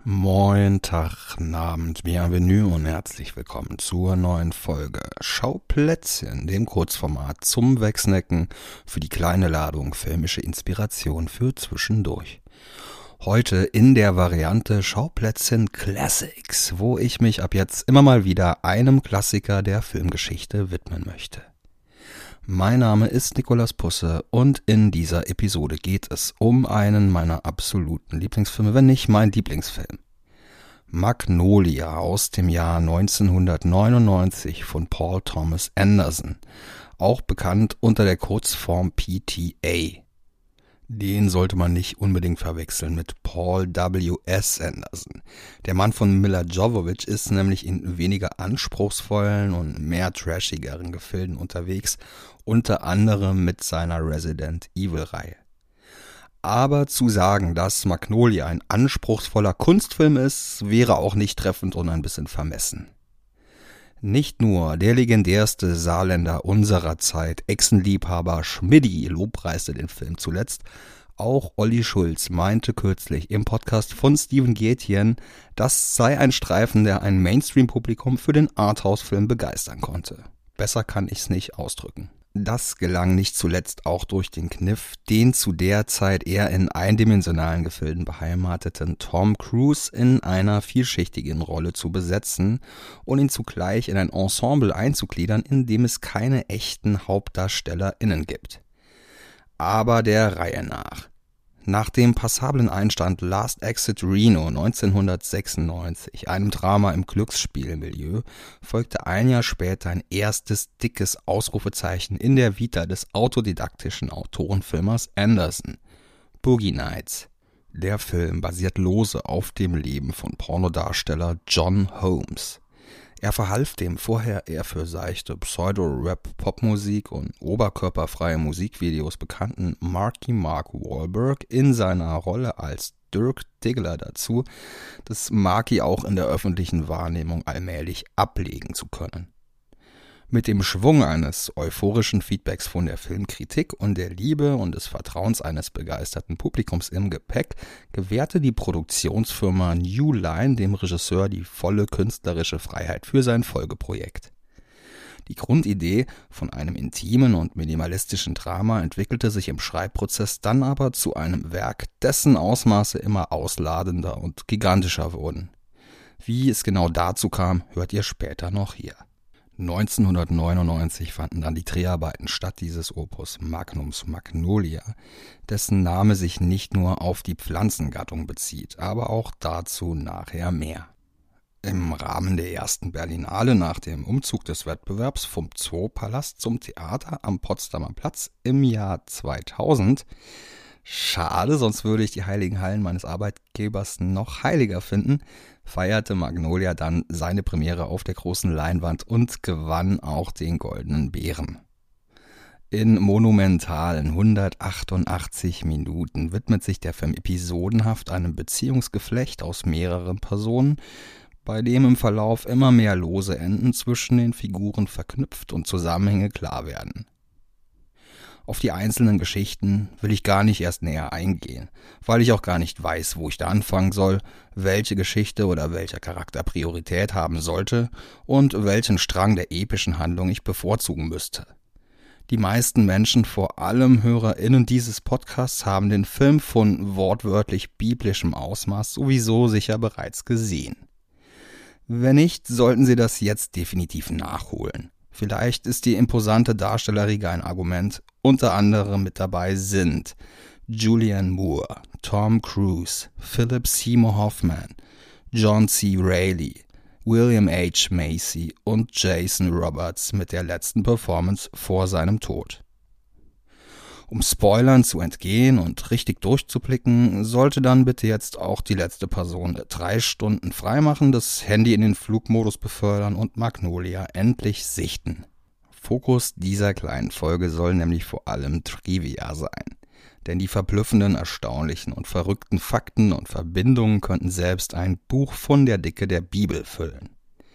Moin, Tag, Abend, bienvenue und herzlich willkommen zur neuen Folge Schauplätzchen, dem Kurzformat zum Wegsnacken für die kleine Ladung filmische Inspiration für zwischendurch. Heute in der Variante Schauplätzchen Classics, wo ich mich ab jetzt immer mal wieder einem Klassiker der Filmgeschichte widmen möchte. Mein Name ist Nikolas Pusse und in dieser Episode geht es um einen meiner absoluten Lieblingsfilme, wenn nicht mein Lieblingsfilm. Magnolia aus dem Jahr 1999 von Paul Thomas Anderson, auch bekannt unter der Kurzform PTA. Den sollte man nicht unbedingt verwechseln mit Paul W.S. Anderson. Der Mann von Milla Jovovich ist nämlich in weniger anspruchsvollen und mehr trashigeren Gefilden unterwegs, unter anderem mit seiner Resident Evil-Reihe. Aber zu sagen, dass Magnolia ein anspruchsvoller Kunstfilm ist, wäre auch nicht treffend und ein bisschen vermessen. Nicht nur der legendärste Saarländer unserer Zeit, Echsenliebhaber Schmidti, lobpreiste den Film zuletzt, auch Olli Schulz meinte kürzlich im Podcast von Steven Gätjen, das sei ein Streifen, der ein Mainstream-Publikum für den Arthouse-Film begeistern konnte. Besser kann ich's nicht ausdrücken. Das gelang nicht zuletzt auch durch den Kniff, den zu der Zeit eher in eindimensionalen Gefilden beheimateten Tom Cruise in einer vielschichtigen Rolle zu besetzen und ihn zugleich in ein Ensemble einzugliedern, in dem es keine echten HauptdarstellerInnen gibt. Aber der Reihe nach. Nach dem passablen Einstand Last Exit Reno 1996, einem Drama im Glücksspielmilieu, folgte ein Jahr später ein erstes dickes Ausrufezeichen in der Vita des autodidaktischen Autorenfilmers Anderson, Boogie Nights. Der Film basiert lose auf dem Leben von Pornodarsteller John Holmes. Er verhalf dem vorher eher für seichte Pseudo-Rap-Popmusik und oberkörperfreie Musikvideos bekannten Marky Mark Wahlberg in seiner Rolle als Dirk Diggler dazu, das Marky auch in der öffentlichen Wahrnehmung allmählich ablegen zu können. Mit dem Schwung eines euphorischen Feedbacks von der Filmkritik und der Liebe und des Vertrauens eines begeisterten Publikums im Gepäck gewährte die Produktionsfirma New Line dem Regisseur die volle künstlerische Freiheit für sein Folgeprojekt. Die Grundidee von einem intimen und minimalistischen Drama entwickelte sich im Schreibprozess dann aber zu einem Werk, dessen Ausmaße immer ausladender und gigantischer wurden. Wie es genau dazu kam, hört ihr später noch hier. 1999 fanden dann die Dreharbeiten statt dieses Opus Magnums Magnolia, dessen Name sich nicht nur auf die Pflanzengattung bezieht, aber auch dazu nachher mehr. Im Rahmen der ersten Berlinale nach dem Umzug des Wettbewerbs vom Zoopalast zum Theater am Potsdamer Platz im Jahr 2000, schade, sonst würde ich die heiligen Hallen meines Arbeitgebers noch heiliger finden, feierte Magnolia dann seine Premiere auf der großen Leinwand und gewann auch den Goldenen Bären. In monumentalen 188 Minuten widmet sich der Film episodenhaft einem Beziehungsgeflecht aus mehreren Personen, bei dem im Verlauf immer mehr lose Enden zwischen den Figuren verknüpft und Zusammenhänge klar werden. Auf die einzelnen Geschichten will ich gar nicht erst näher eingehen, weil ich auch gar nicht weiß, wo ich da anfangen soll, welche Geschichte oder welcher Charakter Priorität haben sollte und welchen Strang der epischen Handlung ich bevorzugen müsste. Die meisten Menschen, vor allem HörerInnen dieses Podcasts, haben den Film von wortwörtlich biblischem Ausmaß sowieso sicher bereits gesehen. Wenn nicht, sollten Sie das jetzt definitiv nachholen. Vielleicht ist die imposante Darstellerriege ein Argument. Unter anderem mit dabei sind Julianne Moore, Tom Cruise, Philip Seymour Hoffman, John C. Reilly, William H. Macy und Jason Roberts mit der letzten Performance vor seinem Tod. Um Spoilern zu entgehen und richtig durchzublicken, sollte dann bitte jetzt auch die letzte Person 3 Stunden freimachen, das Handy in den Flugmodus befördern und Magnolia endlich sichten. Fokus dieser kleinen Folge soll nämlich vor allem Trivia sein. Denn die verblüffenden, erstaunlichen und verrückten Fakten und Verbindungen könnten selbst ein Buch von der Dicke der Bibel füllen.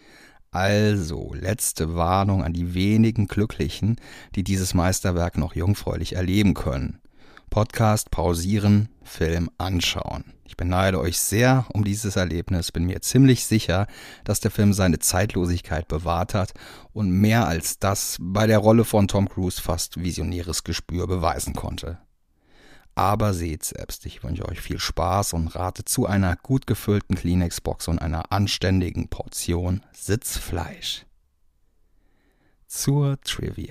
Also, letzte Warnung an die wenigen Glücklichen, die dieses Meisterwerk noch jungfräulich erleben können. Podcast pausieren, Film anschauen. Ich beneide euch sehr um dieses Erlebnis, bin mir ziemlich sicher, dass der Film seine Zeitlosigkeit bewahrt hat und mehr als das bei der Rolle von Tom Cruise fast visionäres Gespür beweisen konnte. Aber seht selbst, ich wünsche euch viel Spaß und rate zu einer gut gefüllten Kleenex-Box und einer anständigen Portion Sitzfleisch. Zur Trivia.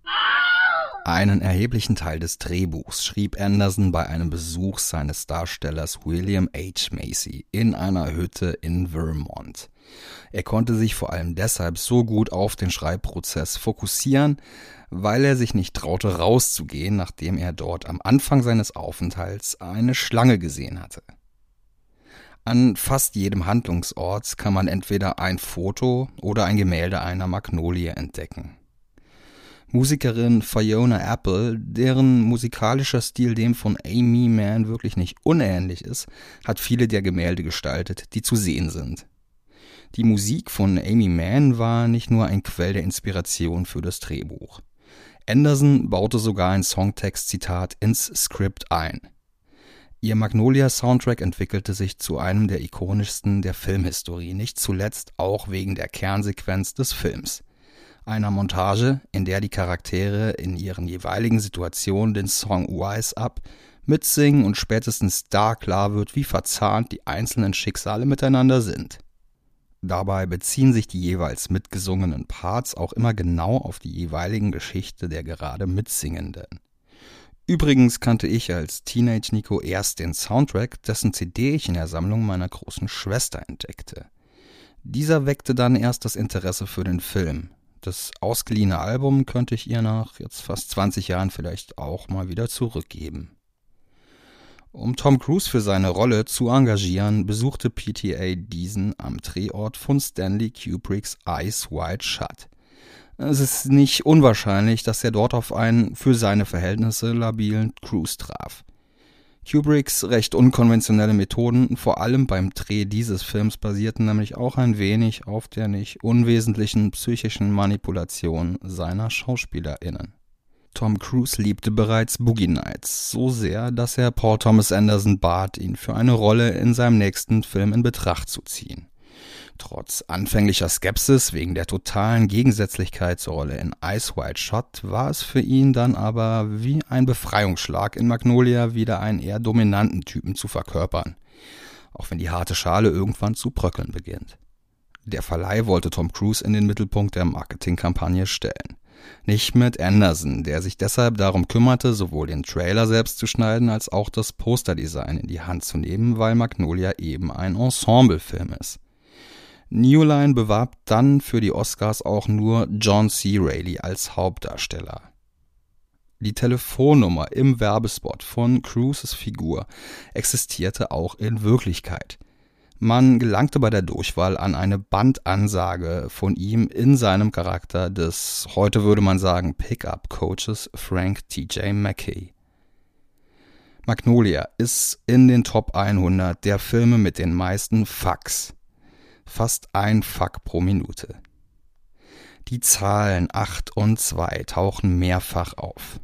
Einen erheblichen Teil des Drehbuchs schrieb Anderson bei einem Besuch seines Darstellers William H. Macy in einer Hütte in Vermont. Er konnte sich vor allem deshalb so gut auf den Schreibprozess fokussieren, weil er sich nicht traute, rauszugehen, nachdem er dort am Anfang seines Aufenthalts eine Schlange gesehen hatte. An fast jedem Handlungsort kann man entweder ein Foto oder ein Gemälde einer Magnolie entdecken. Musikerin Fiona Apple, deren musikalischer Stil dem von Aimee Mann wirklich nicht unähnlich ist, hat viele der Gemälde gestaltet, die zu sehen sind. Die Musik von Aimee Mann war nicht nur ein Quell der Inspiration für das Drehbuch. Anderson baute sogar ein Songtext-Zitat ins Skript ein. Ihr Magnolia-Soundtrack entwickelte sich zu einem der ikonischsten der Filmhistorie, nicht zuletzt auch wegen der Kernsequenz des Films. Einer Montage, in der die Charaktere in ihren jeweiligen Situationen den Song Wise Up mitsingen und spätestens da klar wird, wie verzahnt die einzelnen Schicksale miteinander sind. Dabei beziehen sich die jeweils mitgesungenen Parts auch immer genau auf die jeweiligen Geschichte der gerade Mitsingenden. Übrigens kannte ich als Teenage Nico erst den Soundtrack, dessen CD ich in der Sammlung meiner großen Schwester entdeckte. Dieser weckte dann erst das Interesse für den Film. Das ausgeliehene Album könnte ich ihr nach jetzt fast 20 Jahren vielleicht auch mal wieder zurückgeben. Um Tom Cruise für seine Rolle zu engagieren, besuchte PTA diesen am Drehort von Stanley Kubricks Eyes Wide Shut. Es ist nicht unwahrscheinlich, dass er dort auf einen für seine Verhältnisse labilen Cruise traf. Kubricks recht unkonventionelle Methoden, vor allem beim Dreh dieses Films, basierten nämlich auch ein wenig auf der nicht unwesentlichen psychischen Manipulation seiner SchauspielerInnen. Tom Cruise liebte bereits Boogie Nights so sehr, dass er Paul Thomas Anderson bat, ihn für eine Rolle in seinem nächsten Film in Betracht zu ziehen. Trotz anfänglicher Skepsis wegen der totalen Gegensätzlichkeit zur Rolle in Eyes Wide Shut war es für ihn dann aber wie ein Befreiungsschlag, in Magnolia wieder einen eher dominanten Typen zu verkörpern, auch wenn die harte Schale irgendwann zu bröckeln beginnt. Der Verleih wollte Tom Cruise in den Mittelpunkt der Marketingkampagne stellen. Nicht mit Anderson, der sich deshalb darum kümmerte, sowohl den Trailer selbst zu schneiden, als auch das Posterdesign in die Hand zu nehmen, weil Magnolia eben ein Ensemblefilm ist. New Line bewarb dann für die Oscars auch nur John C. Reilly als Hauptdarsteller. Die Telefonnummer im Werbespot von Cruises Figur existierte auch in Wirklichkeit. Man gelangte bei der Durchwahl an eine Bandansage von ihm in seinem Charakter des, heute würde man sagen, Pickup-Coaches Frank T.J. Mackey. Magnolia ist in den Top 100 der Filme mit den meisten Fucks. Fast ein Fuck pro Minute. Die Zahlen 8 und 2 tauchen mehrfach auf.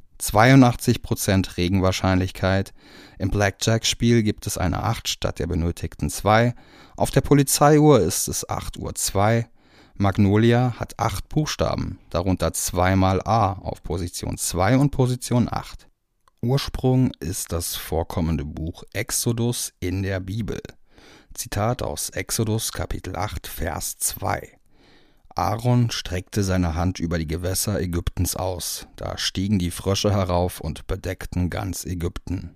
82% Regenwahrscheinlichkeit. Im Blackjack-Spiel gibt es eine 8 statt der benötigten 2. Auf der Polizeiuhr ist es 8:02 Uhr. Magnolia hat 8 Buchstaben, darunter 2 mal A auf Position 2 und Position 8. Ursprung ist das vorkommende Buch Exodus in der Bibel. Zitat aus Exodus Kapitel 8, Vers 2. Aaron streckte seine Hand über die Gewässer Ägyptens aus, da stiegen die Frösche herauf und bedeckten ganz Ägypten.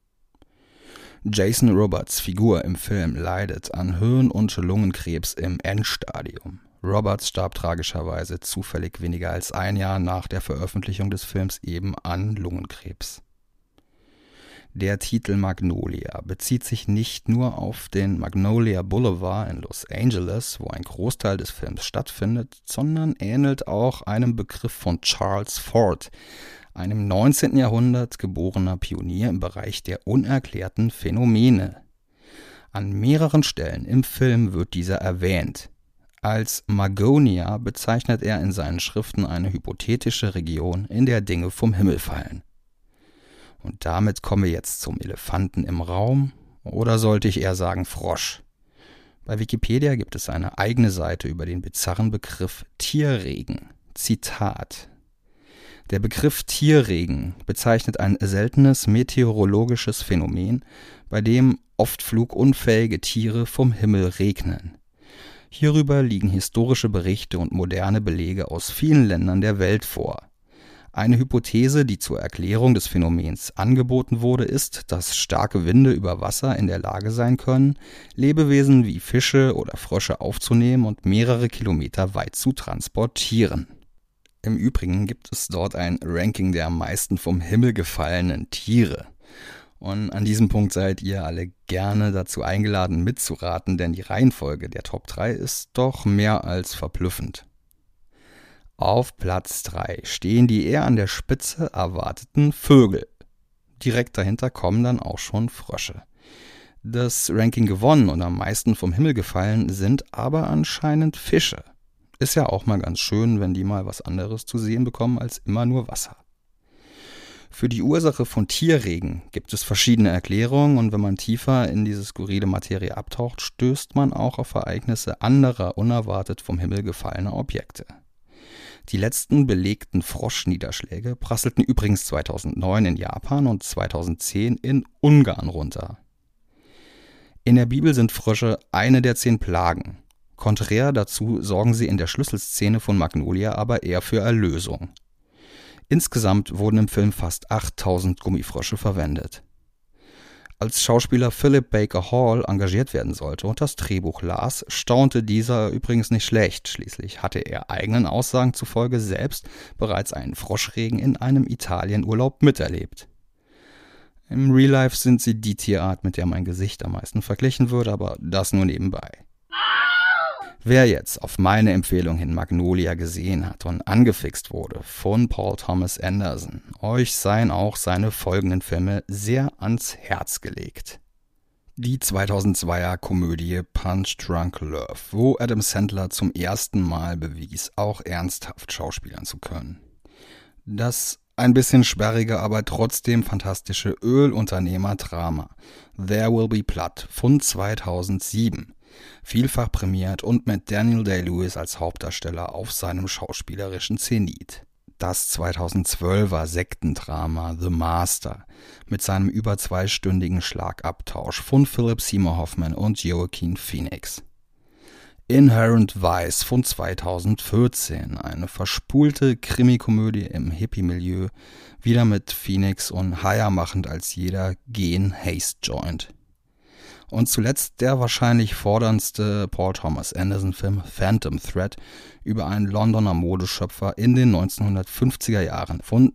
Jason Robards Figur im Film leidet an Hirn- und Lungenkrebs im Endstadium. Robards starb tragischerweise zufällig weniger als ein Jahr nach der Veröffentlichung des Films eben an Lungenkrebs. Der Titel Magnolia bezieht sich nicht nur auf den Magnolia Boulevard in Los Angeles, wo ein Großteil des Films stattfindet, sondern ähnelt auch einem Begriff von Charles Fort, einem 19. Jahrhundert geborener Pionier im Bereich der unerklärten Phänomene. An mehreren Stellen im Film wird dieser erwähnt. Als Magonia bezeichnet er in seinen Schriften eine hypothetische Region, in der Dinge vom Himmel fallen. Und damit kommen wir jetzt zum Elefanten im Raum, oder sollte ich eher sagen Frosch? Bei Wikipedia gibt es eine eigene Seite über den bizarren Begriff Tierregen. Zitat: Der Begriff Tierregen bezeichnet ein seltenes meteorologisches Phänomen, bei dem oft flugunfähige Tiere vom Himmel regnen. Hierüber liegen historische Berichte und moderne Belege aus vielen Ländern der Welt vor. Eine Hypothese, die zur Erklärung des Phänomens angeboten wurde, ist, dass starke Winde über Wasser in der Lage sein können, Lebewesen wie Fische oder Frösche aufzunehmen und mehrere Kilometer weit zu transportieren. Im Übrigen gibt es dort ein Ranking der am meisten vom Himmel gefallenen Tiere. Und an diesem Punkt seid ihr alle gerne dazu eingeladen mitzuraten, denn die Reihenfolge der Top 3 ist doch mehr als verblüffend. Auf Platz 3 stehen die eher an der Spitze erwarteten Vögel. Direkt dahinter kommen dann auch schon Frösche. Das Ranking gewonnen und am meisten vom Himmel gefallen sind aber anscheinend Fische. Ist ja auch mal ganz schön, wenn die mal was anderes zu sehen bekommen als immer nur Wasser. Für die Ursache von Tierregen gibt es verschiedene Erklärungen und wenn man tiefer in diese skurrile Materie abtaucht, stößt man auch auf Ereignisse anderer unerwartet vom Himmel gefallener Objekte. Die letzten belegten Froschniederschläge prasselten übrigens 2009 in Japan und 2010 in Ungarn runter. In der Bibel sind Frösche eine der 10 Plagen. Konträr dazu sorgen sie in der Schlüsselszene von Magnolia aber eher für Erlösung. Insgesamt wurden im Film fast 8000 Gummifrösche verwendet. Als Schauspieler Philip Baker Hall engagiert werden sollte und das Drehbuch las, staunte dieser übrigens nicht schlecht. Schließlich hatte er eigenen Aussagen zufolge selbst bereits einen Froschregen in einem Italienurlaub miterlebt. Im Real Life sind sie die Tierart, mit der mein Gesicht am meisten verglichen wird, aber das nur nebenbei. Wer jetzt auf meine Empfehlung hin Magnolia gesehen hat und angefixt wurde von Paul Thomas Anderson, euch seien auch seine folgenden Filme sehr ans Herz gelegt. Die 2002er Komödie Punch Drunk Love, wo Adam Sandler zum ersten Mal bewies, auch ernsthaft schauspielern zu können. Das ein bisschen sperrige, aber trotzdem fantastische Ölunternehmer-Drama There Will Be Blood von 2007. Vielfach prämiert und mit Daniel Day-Lewis als Hauptdarsteller auf seinem schauspielerischen Zenit. Das 2012er Sektendrama The Master mit seinem über 2-stündigen Schlagabtausch von Philip Seymour Hoffman und Joaquin Phoenix. Inherent Vice von 2014, eine verspulte Krimikomödie im Hippie-Milieu, wieder mit Phoenix und higher machend als jeder Gen-Haste-Joint. Und zuletzt der wahrscheinlich forderndste Paul Thomas Anderson-Film Phantom Thread über einen Londoner Modeschöpfer in den 1950er Jahren von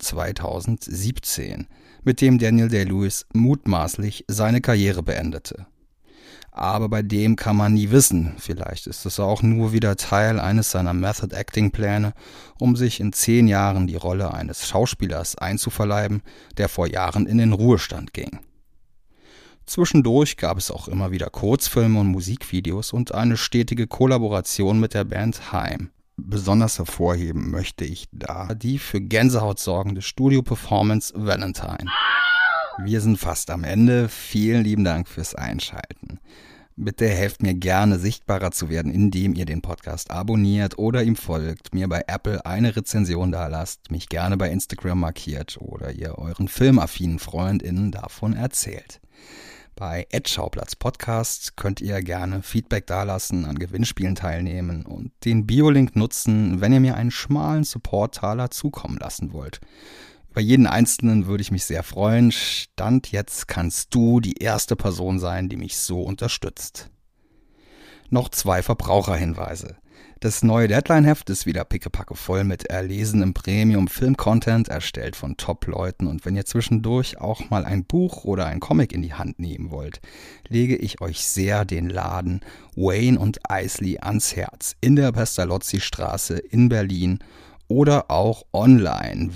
2017, mit dem Daniel Day-Lewis mutmaßlich seine Karriere beendete. Aber bei dem kann man nie wissen, vielleicht ist es auch nur wieder Teil eines seiner Method-Acting-Pläne, um sich in 10 Jahren die Rolle eines Schauspielers einzuverleiben, der vor Jahren in den Ruhestand ging. Zwischendurch gab es auch immer wieder Kurzfilme und Musikvideos und eine stetige Kollaboration mit der Band Haim. Besonders hervorheben möchte ich da die für Gänsehaut sorgende Studio-Performance Valentine. Wir sind fast am Ende. Vielen lieben Dank fürs Einschalten. Bitte helft mir gerne, sichtbarer zu werden, indem ihr den Podcast abonniert oder ihm folgt, mir bei Apple eine Rezension dalasst, mich gerne bei Instagram markiert oder ihr euren filmaffinen FreundInnen davon erzählt. Bei @Schauplatz Podcast könnt ihr gerne Feedback dalassen, an Gewinnspielen teilnehmen und den Biolink nutzen, wenn ihr mir einen schmalen Support-Taler zukommen lassen wollt. Über jeden Einzelnen würde ich mich sehr freuen. Stand jetzt kannst du die erste Person sein, die mich so unterstützt. Noch 2 Verbraucherhinweise. Das neue Deadline-Heft ist wieder pickepacke voll mit erlesenem Premium-Film-Content, erstellt von Top-Leuten. Und wenn ihr zwischendurch auch mal ein Buch oder ein Comic in die Hand nehmen wollt, lege ich euch sehr den Laden Wayne und Isley ans Herz in der Pestalozzi-Straße in Berlin oder auch online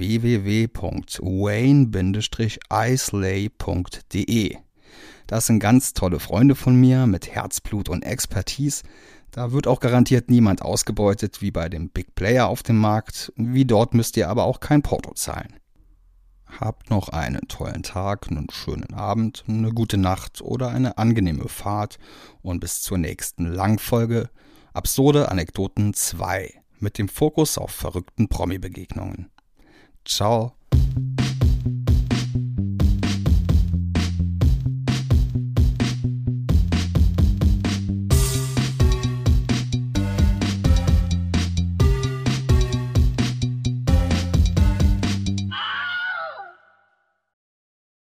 www.wayne-isley.de. Das sind ganz tolle Freunde von mir mit Herzblut und Expertise. Da wird auch garantiert niemand ausgebeutet wie bei dem Big Player auf dem Markt. Wie dort müsst ihr aber auch kein Porto zahlen. Habt noch einen tollen Tag, einen schönen Abend, eine gute Nacht oder eine angenehme Fahrt und bis zur nächsten Langfolge Absurde Anekdoten 2 mit dem Fokus auf verrückten Promi-Begegnungen. Ciao.